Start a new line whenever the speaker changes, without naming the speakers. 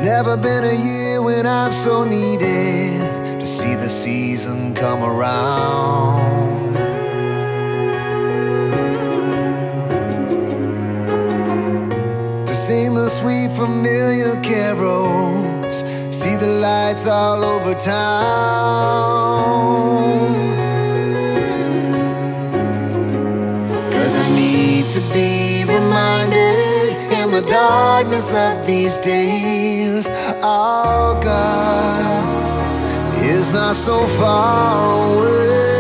Never been a year when I've so needed to see the season come around. To sing the sweet familiar carols, see the lights all over town. 'Cause I need to be reminded in the darkness of these days, our God is not so far away.